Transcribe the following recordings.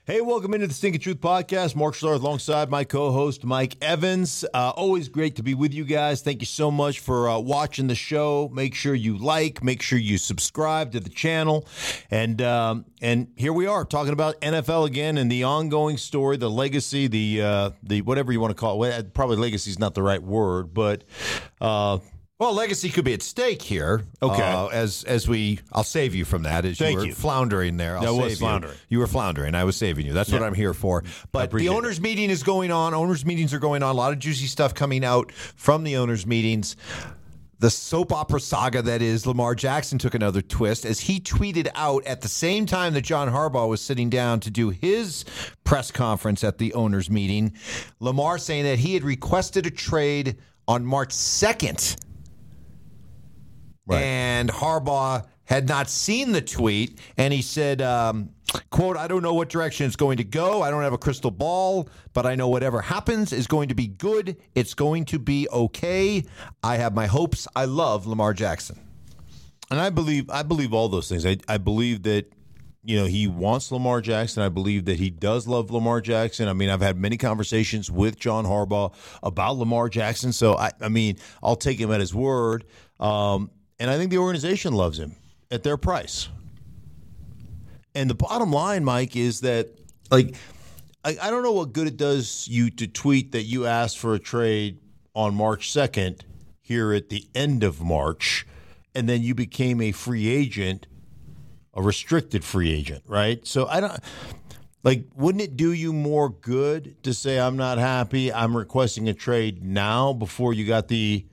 Hey, welcome into the Stinking Truth Podcast. Mark Schlareth alongside my co-host, Mike Evans. Always great to be with you guys. Thank you so much for watching the show. Make sure you make sure you subscribe to the channel. And here we are talking about NFL again and the ongoing story, the legacy, the whatever you want to call it. Probably legacy is not the right word, but well, legacy could be at stake here. Okay. I'll save you from that. As Thank you were you. floundering there. I was floundering. You were floundering. I was saving you. That's what I'm here for. But the owners' meeting is going on. Owners' meetings are going on. A lot of juicy stuff coming out from the owners' meetings. The soap opera saga that is Lamar Jackson took another twist as he tweeted out at the same time that John Harbaugh was sitting down to do his press conference at the owners' meeting. Lamar saying that he had requested a trade on March 2nd. Right. And Harbaugh had not seen the tweet, and he said, quote, "I don't know what direction it's going to go. I don't have a crystal ball, but I know whatever happens is going to be good. It's going to be okay. I have my hopes. I love Lamar Jackson." And I believe all those things. I believe that, he wants Lamar Jackson. I believe that he does love Lamar Jackson. I mean, I've had many conversations with John Harbaugh about Lamar Jackson. So, I'll take him at his word. And I think the organization loves him at their price. And the bottom line, Mike, is that, I don't know what good it does you to tweet that you asked for a trade on March 2nd here at the end of March, and then you became a free agent, a restricted free agent, right? So wouldn't it do you more good to say, I'm not happy, I'm requesting a trade now before you got the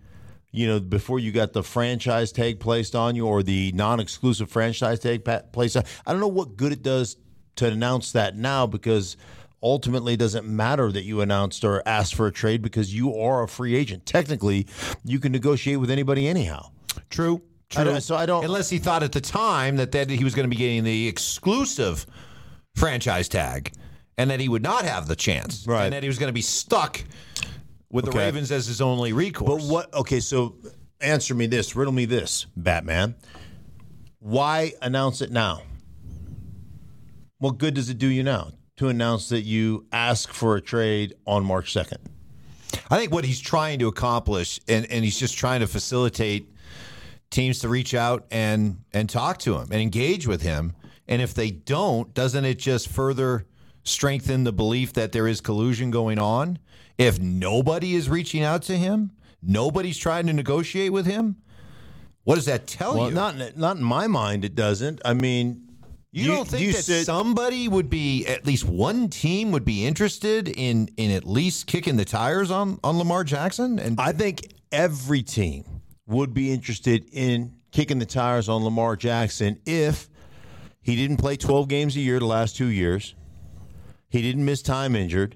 franchise tag placed on you or the non-exclusive franchise tag placed on? I don't know what good it does to announce that now, because ultimately it doesn't matter that you announced or asked for a trade because you are a free agent. Technically, you can negotiate with anybody anyhow. True. I don't. Unless he thought at the time that he was going to be getting the exclusive franchise tag and that he would not have the chance. Right. And that he was going to be stuck with the Ravens as his only recourse. But so answer me this, riddle me this, Batman. Why announce it now? What good does it do you now to announce that you ask for a trade on March 2nd? I think what he's trying to accomplish, and he's just trying to facilitate teams to reach out and talk to him and engage with him. And if they don't, doesn't it just further strengthen the belief that there is collusion going on? If nobody is reaching out to him, nobody's trying to negotiate with him, what does that tell you? Not in my mind, it doesn't. I mean, you don't think that somebody would be, at least one team would be interested in at least kicking the tires on Lamar Jackson? And I think every team would be interested in kicking the tires on Lamar Jackson if he didn't play 12 games a year the last 2 years. He didn't miss time injured.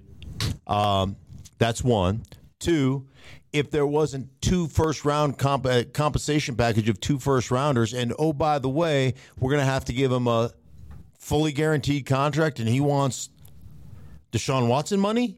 That's one. Two, if there wasn't 2 first-round compensation package of 2 first-rounders, and, oh, by the way, we're going to have to give him a fully guaranteed contract, and he wants Deshaun Watson money?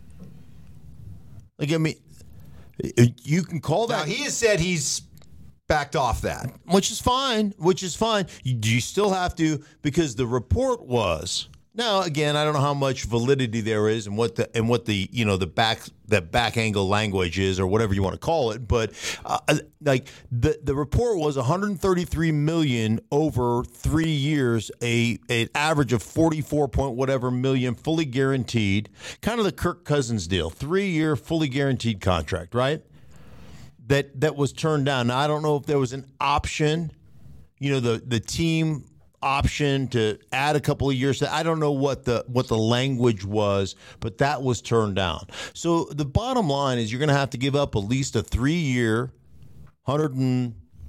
You can call that. Now, he has said he's backed off that. Which is fine. You still have to, because the report was. Now, again, I don't know how much validity there is and what the back angle language is or whatever you want to call it, but the report was $133 million over 3 years, an average of 44 point whatever million, fully guaranteed, kind of the Kirk Cousins deal, 3-year fully guaranteed contract, right? That was turned down. Now, I don't know if there was an option, the team option to add a couple of years. I don't know what the language was, but that was turned down. So the bottom line is you're going to have to give up at least a 3-year, $133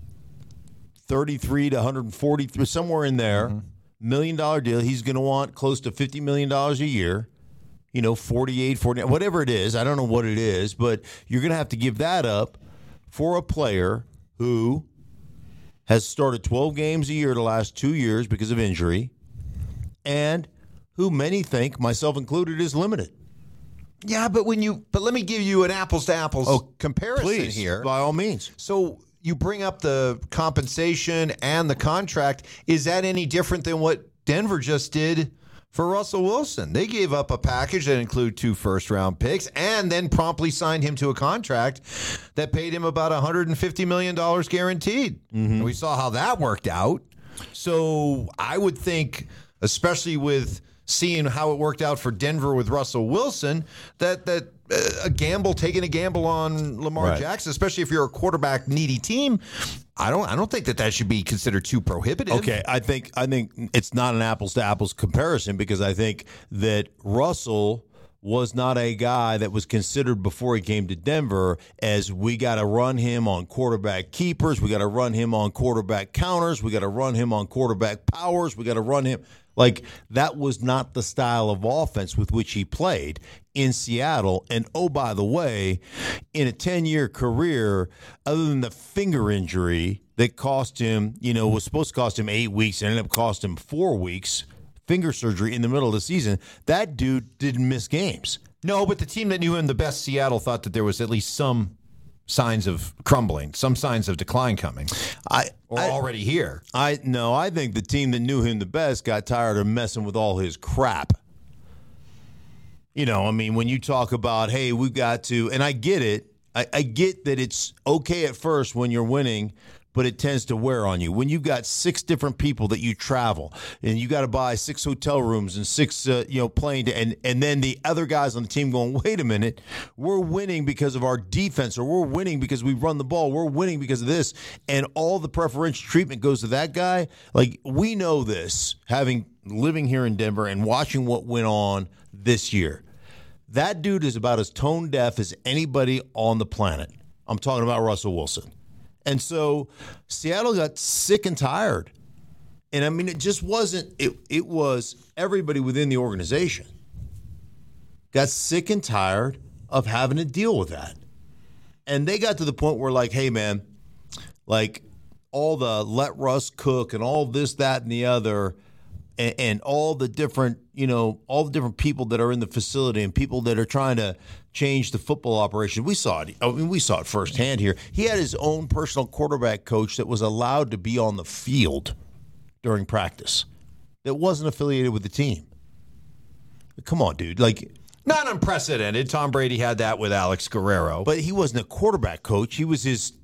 to $143, somewhere in there, $1 million deal. He's going to want close to $50 million a year. 48, 49, whatever it is. I don't know what it is, but you're going to have to give that up for a player who has started 12 games a year the last 2 years because of injury, and who many think, myself included, is limited. Yeah, but let me give you an apples to apples comparison here. By all means. So you bring up the compensation and the contract. Is that any different than what Denver just did for Russell Wilson. They gave up a package that included 2 first-round picks and then promptly signed him to a contract that paid him about $150 million guaranteed. And we saw how that worked out. So I would think, especially with seeing how it worked out for Denver with Russell Wilson, that taking a gamble on Lamar Jackson, especially if you're a quarterback needy team, I don't think that should be considered too prohibitive. Okay, I think it's not an apples to apples comparison, because I think that Russell was not a guy that was considered before he came to Denver as we got to run him on quarterback keepers, we got to run him on quarterback counters, we got to run him on quarterback powers, we got to run him. Like, that was not the style of offense with which he played in Seattle. And, oh, by the way, in a 10-year career, other than the finger injury that cost him, was supposed to cost him 8 weeks and ended up costing him 4 weeks, finger surgery in the middle of the season, that dude didn't miss games. No, but the team that knew him the best, Seattle, thought that there was at least some signs of crumbling, some signs of decline coming, already here. I think the team that knew him the best got tired of messing with all his crap. When you talk about, hey, we've got to, and I get it. I get that it's okay at first when you're winning, but it tends to wear on you. When you've got 6 different people that you travel, and you got to buy 6 hotel rooms and 6 plane, and then the other guys on the team going, wait a minute, we're winning because of our defense, or we're winning because we run the ball, we're winning because of this, and all the preferential treatment goes to that guy. Like, we know this, living here in Denver and watching what went on this year. That dude is about as tone deaf as anybody on the planet. I'm talking about Russell Wilson. And so Seattle got sick and tired. And, it just wasn't – it was everybody within the organization got sick and tired of having to deal with that. And they got to the point where, like, hey, man, like, all the let Russ cook and all this, that, and the other, and all the different – all the different people that are in the facility and people that are trying to change the football operation. We saw it. We saw it firsthand here. He had his own personal quarterback coach that was allowed to be on the field during practice that wasn't affiliated with the team. Come on, dude. Like, not unprecedented. Tom Brady had that with Alex Guerrero. But he wasn't a quarterback coach. He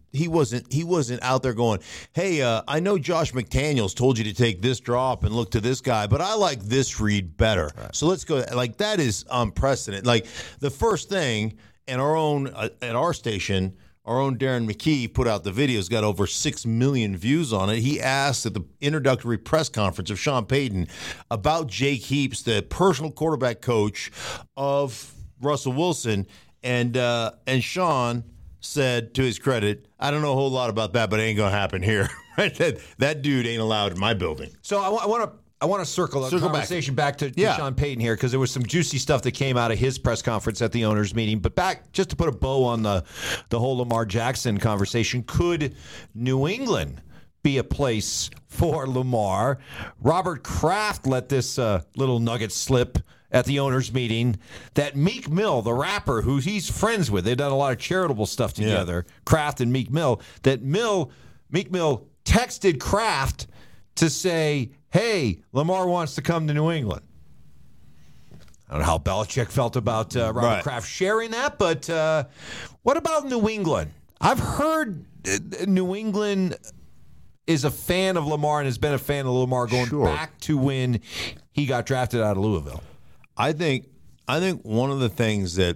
wasn't out there going, hey, I know Josh McDaniels told you to take this drop and look to this guy, but I like this read better. Right. So let's go. Like, that is unprecedented. Like, the first thing, and at our station, our own Darren McKee put out the video. It's got over 6 million views on it. He asked at the introductory press conference of Sean Payton about Jake Heaps, the personal quarterback coach of Russell Wilson, and Sean said, to his credit, I don't know a whole lot about that, but it ain't going to happen here. Right? That dude ain't allowed in my building. So I want to circle the conversation back to Sean Payton here, because there was some juicy stuff that came out of his press conference at the owners' meeting. But back, just to put a bow on the whole Lamar Jackson conversation, could New England be a place for Lamar? Robert Kraft let this little nugget slip at the owners' meeting that Meek Mill, the rapper who he's friends with, they've done a lot of charitable stuff together, Kraft and Meek Mill, that Meek Mill texted Kraft to say, hey, Lamar wants to come to New England. I don't know how Belichick felt about Robert Kraft sharing that, but what about New England? I've heard New England is a fan of Lamar and has been a fan of Lamar going back to when he got drafted out of Louisville. I think one of the things that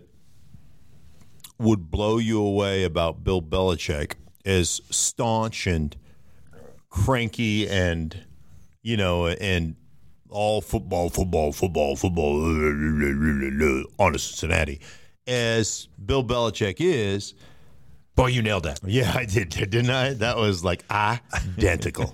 would blow you away about Bill Belichick, as staunch and cranky and, and all football on to Cincinnati, as Bill Belichick is. Boy, you nailed that. Yeah, I did, didn't I? That was like identical.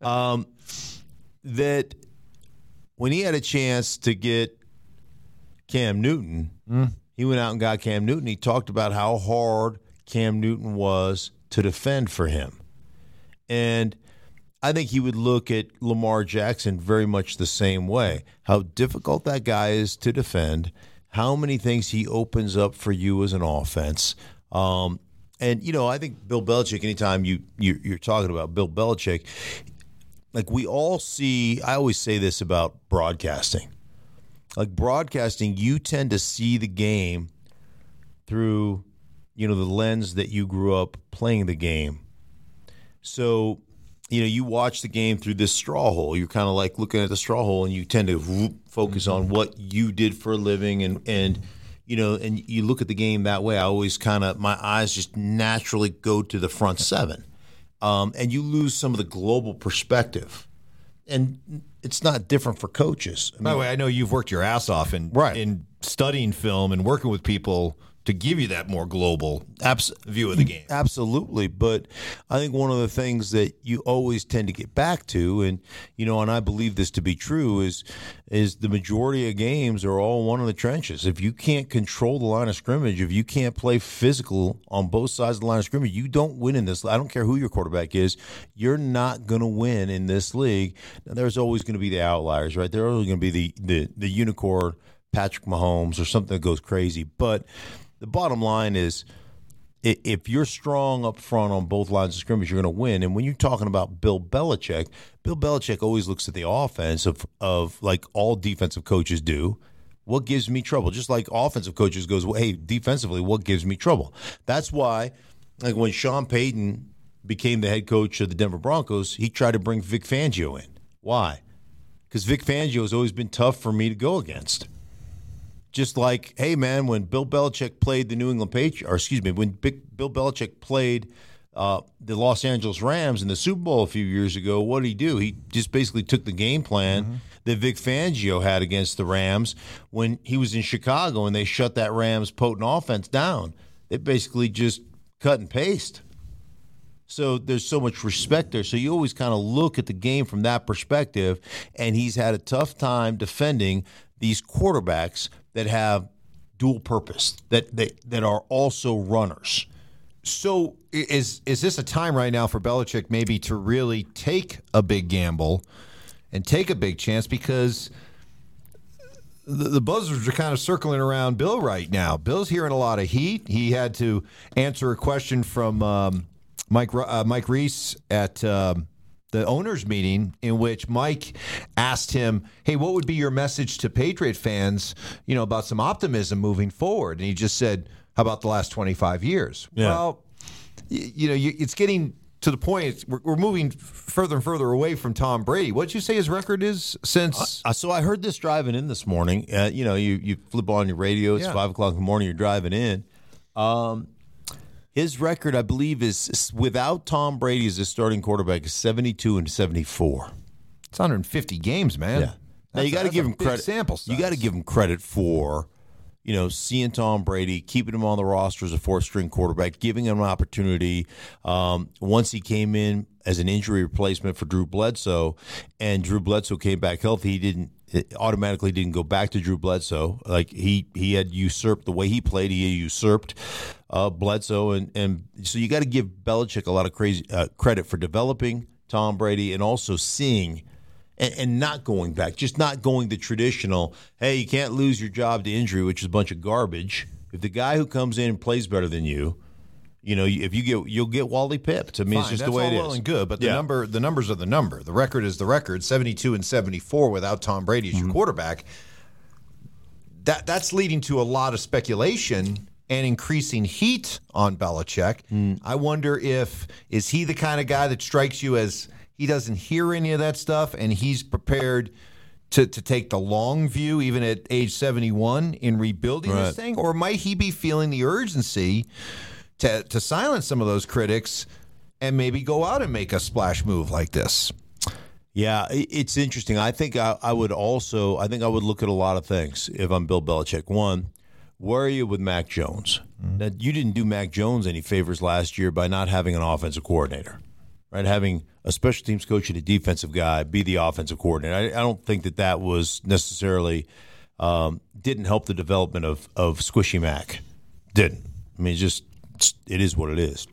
That when he had a chance to get Cam Newton, he went out and got Cam Newton. He talked about how hard Cam Newton was to defend for him. And I think he would look at Lamar Jackson very much the same way. How difficult that guy is to defend, how many things he opens up for you as an offense. And, I think Bill Belichick, anytime you're talking about Bill Belichick, like, we all see, I always say this about broadcasting. like broadcasting, you tend to see the game through, the lens that you grew up playing the game. So, you watch the game through this straw hole. You're kind of like looking at the straw hole, and you tend to focus on what you did for a living, and you look at the game that way. I always my eyes just naturally go to the front seven, and you lose some of the global perspective. And it's not different for coaches. By the way, I know you've worked your ass off in studying film and working with people to give you that more global view of the game. Absolutely. But I think one of the things that you always tend to get back to, and I believe this to be true, is the majority of games are all one in the trenches. If you can't control the line of scrimmage, if you can't play physical on both sides of the line of scrimmage, you don't win in this. I don't care who your quarterback is. You're not going to win in this league. Now, there's always going to be the outliers, right? There's always going to be the unicorn, Patrick Mahomes, or something that goes crazy. But the bottom line is, if you're strong up front on both lines of scrimmage, you're going to win. And when you're talking about Bill Belichick always looks at the offense of like all defensive coaches do. What gives me trouble? Just like offensive coaches goes, well, hey, defensively, what gives me trouble? That's why, like when Sean Payton became the head coach of the Denver Broncos, he tried to bring Vic Fangio in. Why? Because Vic Fangio has always been tough for me to go against. Just like, hey, man, when Bill Belichick played the New England Patriots, when Bill Belichick played the Los Angeles Rams in the Super Bowl a few years ago, what did he do? He just basically took the game plan that Vic Fangio had against the Rams when he was in Chicago and they shut that Rams potent offense down. They basically just cut and paste. So there's so much respect there. So you always kind of look at the game from that perspective, and he's had a tough time defending these quarterbacks that have dual purpose, that are also runners. So is this a time right now for Belichick maybe to really take a big gamble and take a big chance? Because the buzzards are kind of circling around Bill right now. Bill's hearing a lot of heat. He had to answer a question from Mike Reese at the owners' meeting, in which Mike asked him, hey, what would be your message to Patriot fans, about some optimism moving forward? And he just said, how about the last 25 years? Yeah. Well, it's getting to the point, we're moving further and further away from Tom Brady. What did you say his record is since? So I heard this driving in this morning. You flip on your radio, it's 5 o'clock in the morning, you're driving in. His record, I believe, is without Tom Brady as a starting quarterback is 72-74. It's 150 games, man. Yeah. Now you got to give him credit. Sample size. You got to give him credit for, seeing Tom Brady, keeping him on the roster as a fourth-string quarterback, giving him an opportunity. Once he came in as an injury replacement for Drew Bledsoe, and Drew Bledsoe came back healthy, he automatically didn't go back to Drew Bledsoe. Like he had usurped the way he played. He had usurped Bledsoe, and so you got to give Belichick a lot of credit for developing Tom Brady and also seeing and not going back, just not going the traditional. Hey, you can't lose your job to injury, which is a bunch of garbage. If the guy who comes in and plays better than you, if you'll get Wally pipped. I mean, it's just the way it is. That's all well and good, but the numbers are the number. The record is the record. 72-74 without Tom Brady as your quarterback. That's leading to a lot of speculation and increasing heat on Belichick. I wonder is he the kind of guy that strikes you as he doesn't hear any of that stuff and he's prepared to take the long view even at age 71 in rebuilding this thing? Or might he be feeling the urgency to silence some of those critics and maybe go out and make a splash move like this? Yeah, it's interesting. I think I would look at a lot of things if I'm Bill Belichick. One, where are you with Mac Jones? Now, you didn't do Mac Jones any favors last year by not having an offensive coordinator, right? Having a special teams coach and a defensive guy be the offensive coordinator. I don't think that was necessarily didn't help the development of Squishy Mac. Didn't. I mean, it is what it is.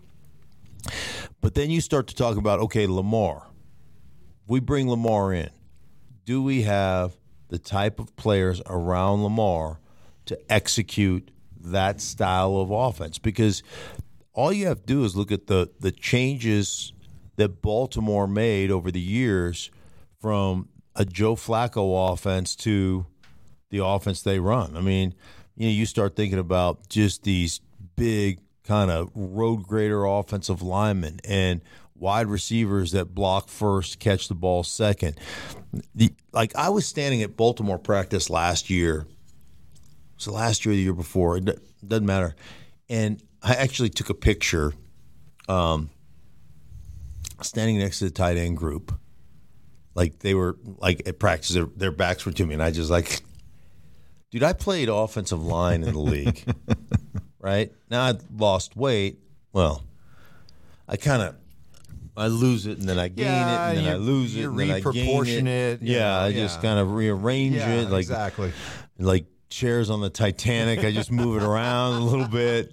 But then you start to talk about, okay, Lamar. If we bring Lamar in, do we have the type of players around Lamar to execute that style of offense? Because all you have to do is look at the changes that Baltimore made over the years from a Joe Flacco offense to the offense they run. I mean, you start thinking about just these big kind of road grader offensive linemen and wide receivers that block first, catch the ball second. I was standing at Baltimore practice last year. It was last year or the year before. It doesn't matter. And I actually took a picture standing next to the tight end group. Like they were like at practice, their backs were to me. And I just like, dude, I played offensive line in the league, right? Now I've lost weight. Well, I lose it and then I gain it and then I lose it and then I gain it. I just kind of rearrange it. Like, exactly. Like chairs on the Titanic. I just move it around a little bit.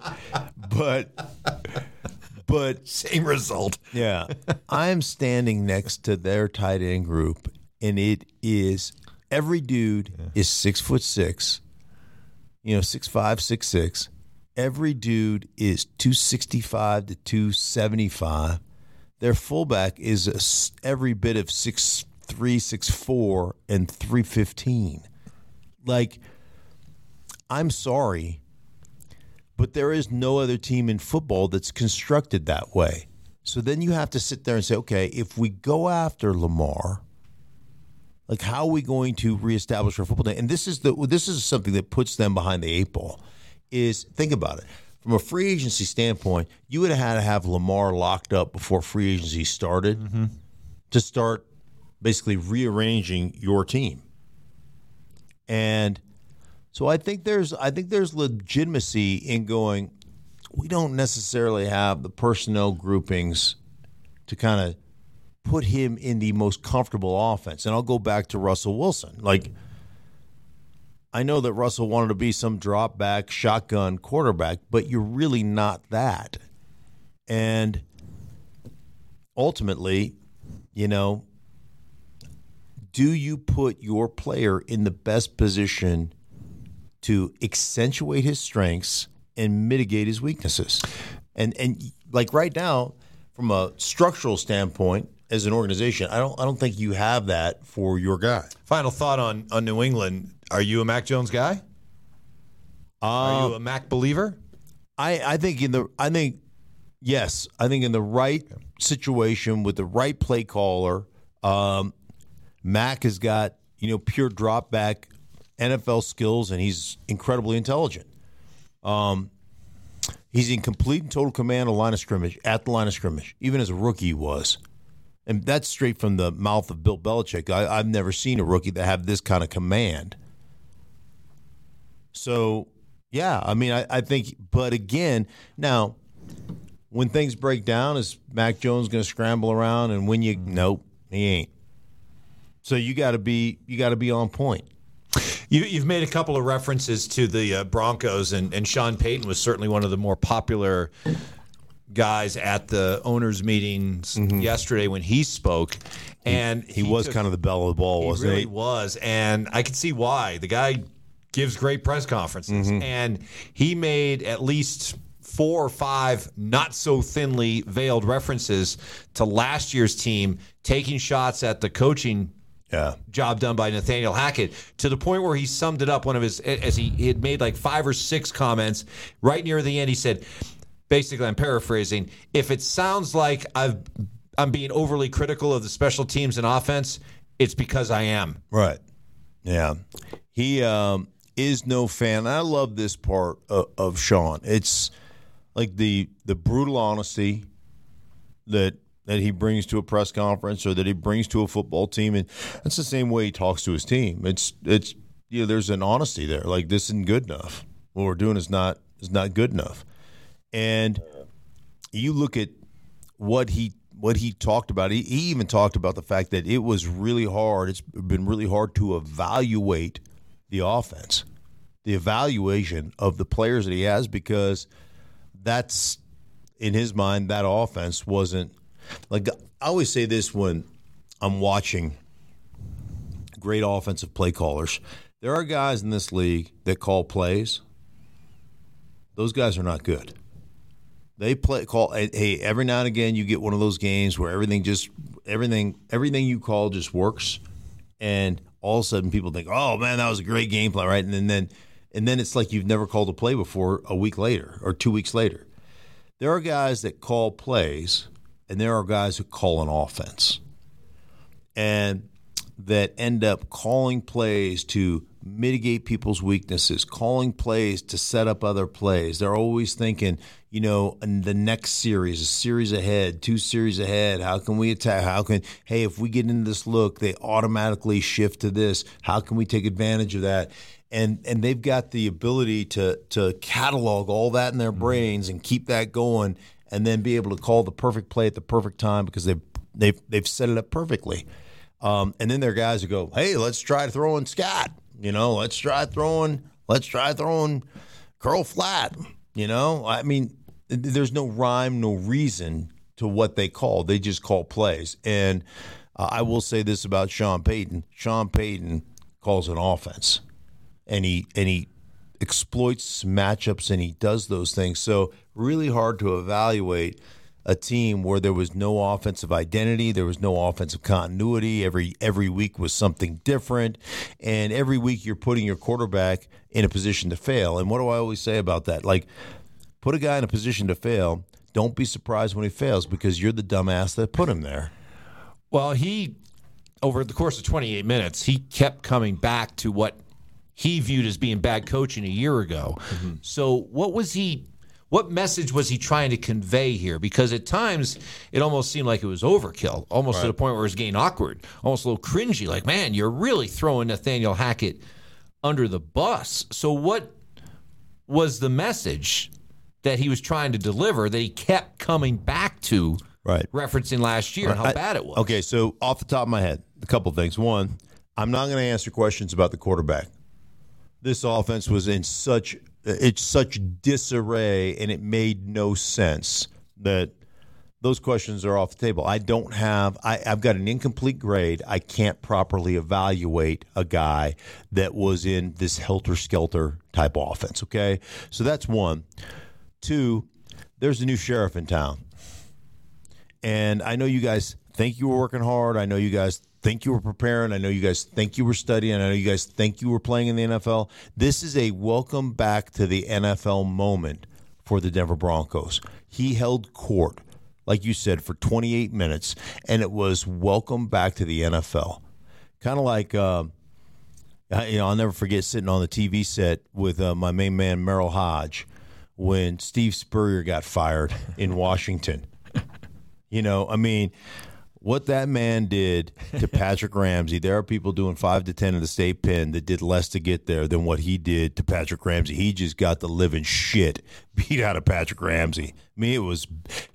But same result. Yeah. I'm standing next to their tight end group, and it is every dude is 6'6", 6'5", 6'6". Every dude is 265 to 275. Their fullback is every bit of 6'3", 6'4", and 315. Like, I'm sorry, but there is no other team in football that's constructed that way. So then you have to sit there and say, okay, if we go after Lamar, like how are we going to reestablish our football team? And this is something that puts them behind the eight ball. Is think about it. From a free agency standpoint, you would have had to have Lamar locked up before free agency started to start basically rearranging your team. And so I think there's legitimacy in going, we don't necessarily have the personnel groupings to kind of put him in the most comfortable offense. And I'll go back to Russell Wilson. Like, I know that Russell wanted to be some drop back shotgun quarterback, but you're really not that. And ultimately, do you put your player in the best position to accentuate his strengths and mitigate his weaknesses? And like right now, from a structural standpoint, as an organization, I don't think you have that for your guy. Final thought on New England. Are you a Mac Jones guy? Are you a Mac believer? I think yes. I think in the right situation with the right play caller, Mac has got pure drop back NFL skills, and he's incredibly intelligent. He's in complete and total command of line of scrimmage, at the line of scrimmage, even as a rookie he was. And that's straight from the mouth of Bill Belichick. I've never seen a rookie that have this kind of command. So, yeah, I mean, I think, but again, now, when things break down, is Mac Jones going to scramble around and win you? Nope, he ain't. So you got to be on point. You've made a couple of references to the Broncos, and Sean Payton was certainly one of the more popular guys at the owners' meetings yesterday when he spoke. And he was kind of the belle of the ball, wasn't he? He really was, and I could see why. The guy gives great press conferences, and he made at least 4 or 5 not so thinly veiled references to last year's team taking shots at the coaching job done by Nathaniel Hackett, to the point where he summed it up. One of his, as he had made like 5 or 6 comments right near the end. He said, basically, I'm paraphrasing, if it sounds like I'm being overly critical of the special teams and offense, it's because I am. Right. Yeah. He is no fan. I love this part of Sean. It's like the brutal honesty that he brings to a press conference, or that he brings to a football team, and that's the same way he talks to his team. It's there's an honesty there. Like, this isn't good enough. What we're doing is not good enough. And you look at what he talked about. He even talked about the fact that it was really hard. It's been really hard to evaluate the offense, the evaluation of the players that he has, because that's, in his mind, that offense wasn't. Like, I always say this when I'm watching great offensive play callers. There are guys in this league that call plays. Those guys are not good. They call. Hey, every now and again you get one of those games where everything you call just works, and all of a sudden people think, oh, man, that was a great game plan, right? And then it's like you've never called a play before a week later or 2 weeks later. There are guys that call plays, and there are guys who call an offense, and that end up calling plays to mitigate people's weaknesses, calling plays to set up other plays. They're always thinking, in the next series, a series ahead, 2 series ahead, how can we attack? Hey, if we get into this look, they automatically shift to this. How can we take advantage of that? And they've got the ability to catalog all that in their brains and keep that going, and then be able to call the perfect play at the perfect time because they've set it up perfectly. And then there are guys who go, hey, let's try throwing scat. Let's try throwing curl flat. I mean, there's no rhyme, no reason to what they call. They just call plays. And I will say this about Sean Payton. Sean Payton calls an offense, and he exploits matchups, and he does those things. So really hard to evaluate a team where there was no offensive identity, there was no offensive continuity. Every week was something different, and every week you're putting your quarterback in a position to fail. And what do I always say about that? Like, put a guy in a position to fail. Don't be surprised when he fails because you're the dumbass that put him there. Well, over the course of 28 minutes, he kept coming back to what he viewed as being bad coaching a year ago. Mm-hmm. So what message was he trying to convey here? Because at times it almost seemed like it was overkill, almost to the point where it was getting awkward, almost a little cringy. Like, man, you're really throwing Nathaniel Hackett under the bus. So what was the message that he was trying to deliver that he kept coming back to, referencing last year and how bad it was? Okay, so off the top of my head, a couple things. One, I'm not going to answer questions about the quarterback. This offense was in such disarray, and it made no sense that those questions are off the table. I've got an incomplete grade. I can't properly evaluate a guy that was in this helter-skelter type offense, okay? So that's one. Two, there's a new sheriff in town. And I know you guys think you were working hard. I know you guys think you were preparing. I know you guys think you were studying. I know you guys think you were playing in the NFL. This is a welcome back to the NFL moment for the Denver Broncos. He held court, like you said, for 28 minutes, and it was welcome back to the NFL. Kind of like, I'll never forget sitting on the TV set with my main man, Merrill Hodge, when Steve Spurrier got fired in Washington. What that man did to Patrick Ramsey, there are people doing 5 to 10 in the state pen that did less to get there than what he did to Patrick Ramsey. He just got the living shit beat out of Patrick Ramsey. I mean, it was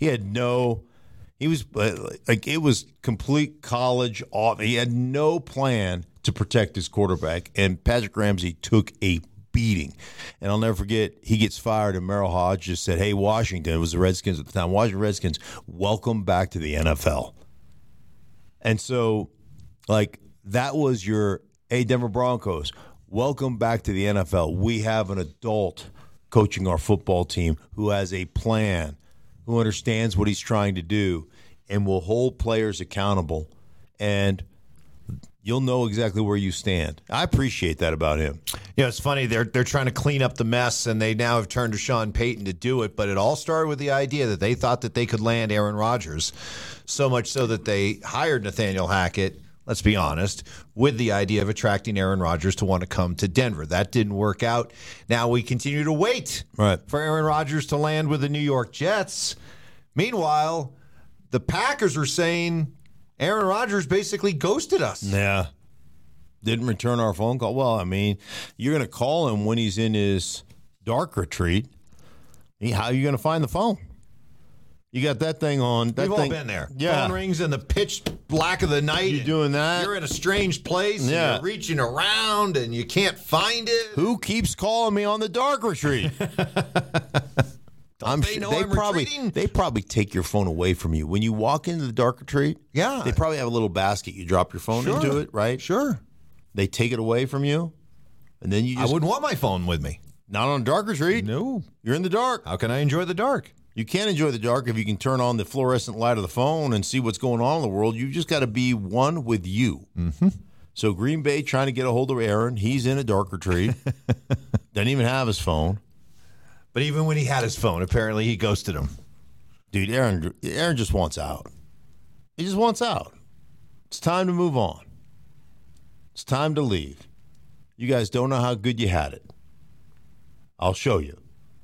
complete college off. He had no plan to protect his quarterback, and Patrick Ramsey took a beating. And I'll never forget, he gets fired, and Merrill Hodge just said, hey, Washington, it was the Redskins at the time, Washington Redskins, welcome back to the NFL. And so, that was your, hey, Denver Broncos, welcome back to the NFL. We have an adult coaching our football team who has a plan, who understands what he's trying to do, and will hold players accountable. And you'll know exactly where you stand. I appreciate that about him. It's funny. They're trying to clean up the mess, and they now have turned to Sean Payton to do it. But it all started with the idea that they thought that they could land Aaron Rodgers, so much so that they hired Nathaniel Hackett, let's be honest, with the idea of attracting Aaron Rodgers to want to come to Denver. That didn't work out. Now we continue to wait for Aaron Rodgers to land with the New York Jets. Meanwhile, the Packers are saying Aaron Rodgers basically ghosted us. Yeah. Didn't return our phone call. Well, I mean, you're going to call him when he's in his dark retreat. How are you going to find the phone? You got that thing on. We've all been there. Yeah. Phone rings in the pitch black of the night. You're doing that. You're in a strange place. Yeah. And you're reaching around, and you can't find it. Who keeps calling me on the dark retreat? They probably take your phone away from you. When you walk into the dark retreat, they probably have a little basket. You drop your phone into it, right? Sure. They take it away from you, and then I wouldn't want my phone with me. Not on a dark retreat. No. You're in the dark. How can I enjoy the dark? You can't enjoy the dark if you can turn on the fluorescent light of the phone and see what's going on in the world. You've just got to be one with you. Mm-hmm. So Green Bay trying to get a hold of Aaron. He's in a dark retreat. Doesn't even have his phone. But even when he had his phone, apparently he ghosted him. Dude, Aaron just wants out. He just wants out. It's time to move on. It's time to leave. You guys don't know how good you had it. I'll show you.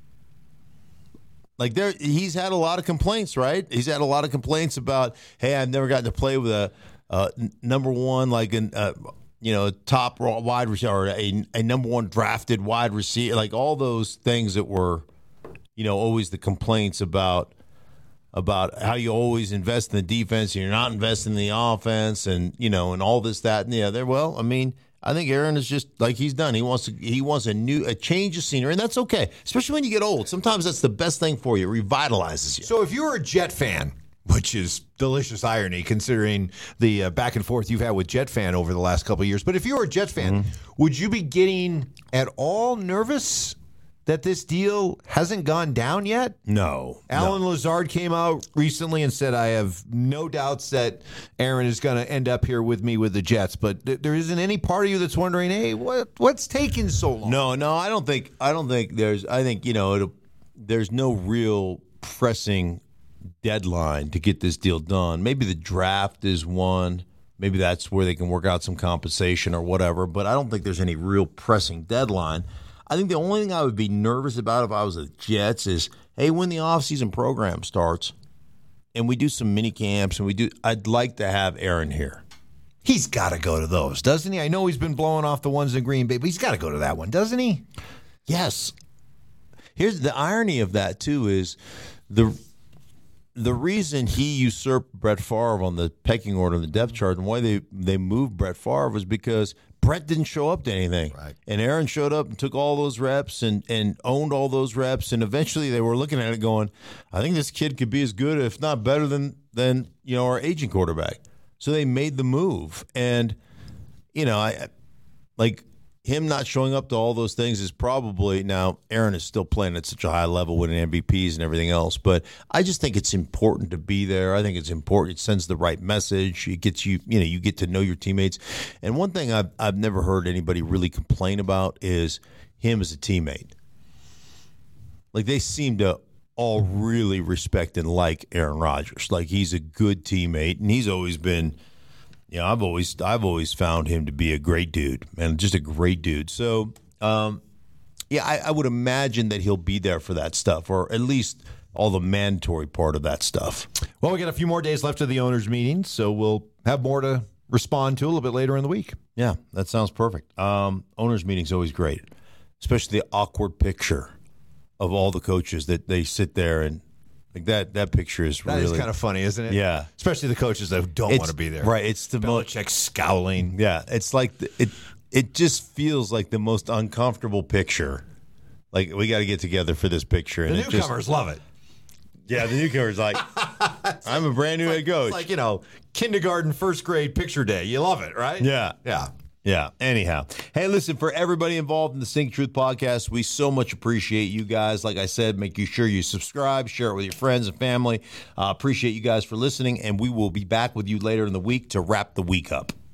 Like he's had a lot of complaints, right? He's had a lot of complaints about, hey, I've never gotten to play with a number one, like a top wide receiver, or a number one drafted wide receiver, like all those things that were, always the complaints about how you always invest in the defense and you're not investing in the offense, and and all this, that, and the other. Well, I mean, I think Aaron is just like he's done. He wants a change of scenery, and that's okay, especially when you get old. Sometimes that's the best thing for you. It revitalizes you. So if you're a Jet fan, which is delicious irony considering the back and forth you've had with Jet fan over the last couple of years, but if you're a Jet fan, would you be getting at all nervous that this deal hasn't gone down yet? No. Alan Lazard came out recently and said, I have no doubts that Aaron is going to end up here with me with the Jets. But there isn't any part of you that's wondering, hey, what's taking so long? No, I don't think there's, I think, there's no real pressing deadline to get this deal done. Maybe the draft is one. Maybe that's where they can work out some compensation or whatever. But I don't think there's any real pressing deadline. I think the only thing I would be nervous about if I was the Jets is, hey, when the offseason program starts and we do some mini camps and I'd like to have Aaron here. He's got to go to those, doesn't he? I know he's been blowing off the ones in Green Bay, but he's got to go to that one, doesn't he? Yes. Here's the irony of that, too, is the reason he usurped Brett Favre on the pecking order of the depth chart and why they moved Brett Favre was because Brett didn't show up to anything. Right. And Aaron showed up and took all those reps and owned all those reps. And eventually they were looking at it going, I think this kid could be as good, if not better than our aging quarterback. So they made the move. And, I like him not showing up to all those things is probably, now Aaron is still playing at such a high level winning MVPs and everything else, but I just think it's important to be there. I think it's important. It sends the right message. It gets you, you get to know your teammates. And one thing I've never heard anybody really complain about is him as a teammate. Like they seem to all really respect and like Aaron Rodgers. Like he's a good teammate, and he's always been, I've always found him to be a great dude, man, just a great dude. So, I would imagine that he'll be there for that stuff, or at least all the mandatory part of that stuff. Well, we got a few more days left of the owners' meeting, so we'll have more to respond to a little bit later in the week. Yeah, that sounds perfect. Owners' meeting's always great, especially the awkward picture of all the coaches that they sit there and. Like that picture is that really is kind of funny, isn't it? Yeah, especially the coaches that don't want to be there. Right, it's the Belichick scowling. Yeah, it's like it just feels like the most uncomfortable picture. Like we got to get together for this picture, and the newcomers love it. Yeah, the newcomers like I'm a brand new head coach. It's like kindergarten, first grade picture day. You love it, right? Yeah. Anyhow, hey, listen, for everybody involved in the Sink Truth podcast, we so much appreciate you guys. Like I said, make sure you subscribe, share it with your friends and family. Appreciate you guys for listening, and we will be back with you later in the week to wrap the week up.